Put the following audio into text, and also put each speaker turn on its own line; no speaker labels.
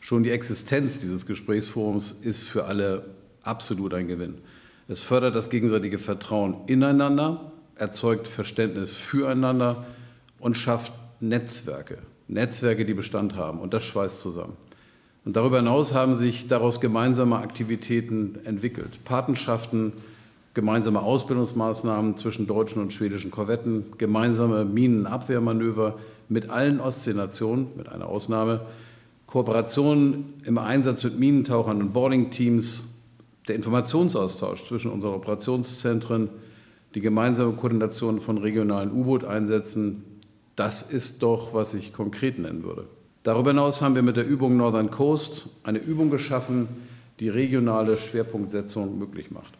Schon die Existenz dieses Gesprächsforums ist für alle absolut ein Gewinn. Es fördert das gegenseitige Vertrauen ineinander, erzeugt Verständnis füreinander und schafft Netzwerke, die Bestand haben, und das schweißt zusammen. Und darüber hinaus haben sich daraus gemeinsame Aktivitäten entwickelt. Patenschaften, gemeinsame Ausbildungsmaßnahmen zwischen deutschen und schwedischen Korvetten, gemeinsame Minenabwehrmanöver mit allen Ostseenationen, mit einer Ausnahme, Kooperationen im Einsatz mit Minentauchern und Boarding-Teams, der Informationsaustausch zwischen unseren Operationszentren, die gemeinsame Koordination von regionalen U-Boot-Einsätzen, das ist doch, was ich konkret nennen würde. Darüber hinaus haben wir mit der Übung Northern Coast eine Übung geschaffen, die regionale Schwerpunktsetzung möglich macht.